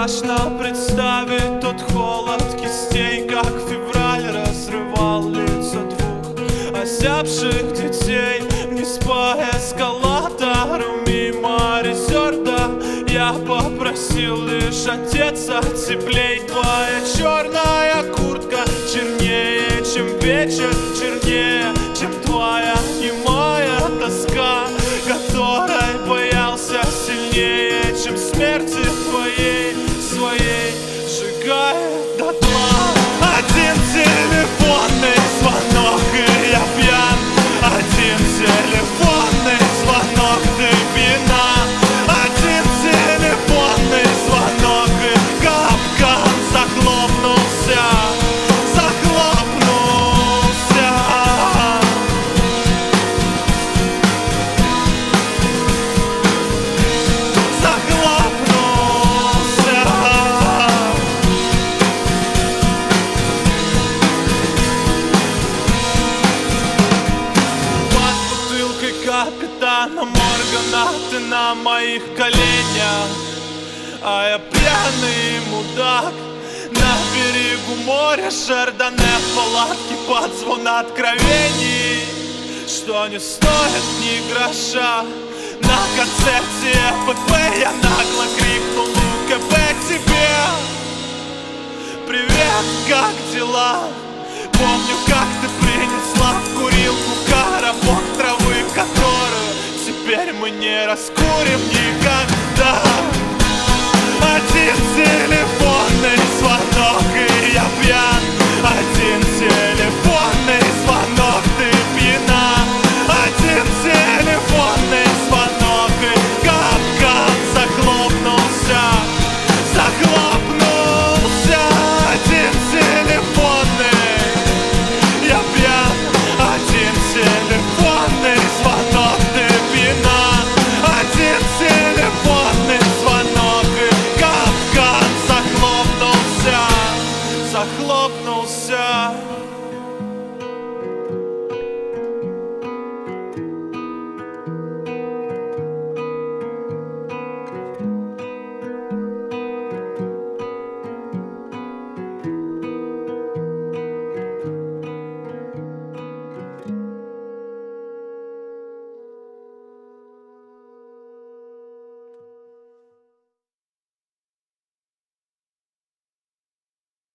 страшно представить тот холод кистей, как февраль разрывал лица двух озябших детей. Вниз по эскалатору мимо резерда я попросил лишь одеться теплей. Твоя черная куртка чернее, чем вечер, чернее, чем твоя немая тоска, которой боялся сильнее, чем смерти твоей, своей, сжигает дотла. Один телефонный звонок, и я пьян. Один телефонный звонок, ты пьяна. Один телефонный звонок, и капкан захлопнулся, захлопнулся. Капитана Моргана, ты на моих коленях, а я пьяный мудак на берегу моря Шардоне, в палатке под звон откровений, что не стоит ни гроша. На концерте ПП я нагло крикнул УКП тебе: привет, как дела? Помню, как ты принесла в курилку коробок травы, которую теперь мы не раскурим никогда.